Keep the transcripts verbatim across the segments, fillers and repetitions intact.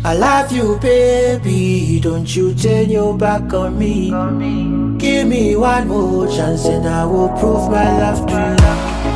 I love you, baby. Don't you turn your back on me. Give me one more chance and I will prove my love to you.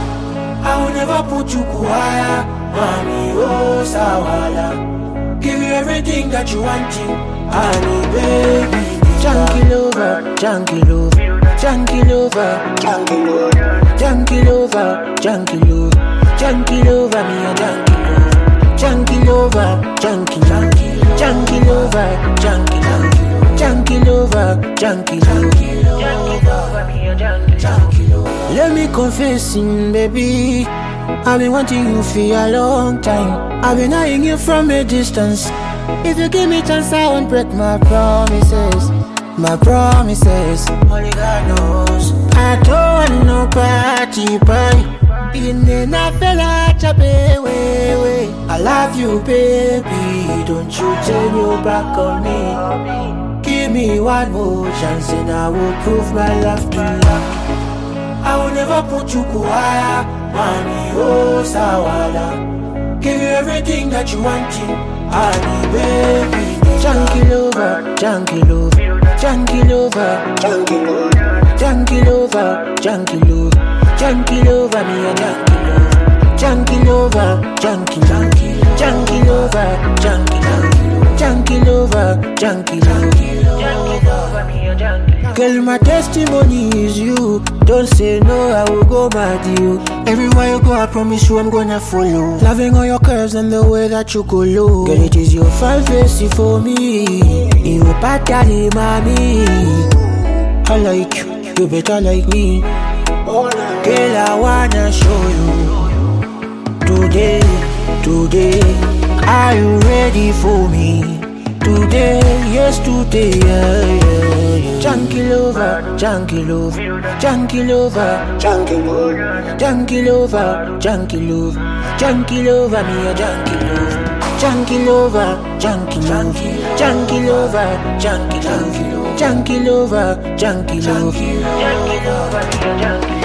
I will never put you kuaya, mommy, oh, sawala. Give you everything that you want to, honey, baby. Junkie lover, junkie love, junkie lover, junkie love, junkie lover, junkie love, junkie lover, me a junkie love, junkie lover, junkie, junkie, junkie lover, junkie, junkie lover, junkie, junkie lover, me a junkie, junkie lover. Let me confess, baby, I've been wanting you for a long time. I've been eyeing you from a distance. If you give me chance, I won't break my promises. My promises, only God knows. I don't want no party, boy. In the fella, chape, way, way. I love you, baby. Don't you turn your back on me. Give me one more chance and I will prove my love to you. I will never put you kuaya, money, oh, sawala. Give you everything that you want to, honey, baby. Junkie lover, junkie love, junkie lover, junkie love, junkie lover, junkie love, junkie lover, me a junkie love, junkie lover, junkie, junkie, junkie lover, junkie, junkie lover, junkie, junkie lover, me a junkie. Girl, my testimony is you. Don't say no, I will go mad you. Everywhere you go, I promise you I'm gonna follow. Loving all your curves and the way that you go low. Girl, it is your fine face for me. You better mommy. I like you, you better like me. Girl, I wanna show you. Today, today, are you ready for me? Today, yes, today, yeah, yeah, yeah. Junkie lover, junkie love, junkie lover, junkie love, junkie lover, junkie love, junkie lover, me a junkie love, junkie lover, junkie love, junkie lover, junkie love, junkie lover, junkie love, junkie lover, me a junkie.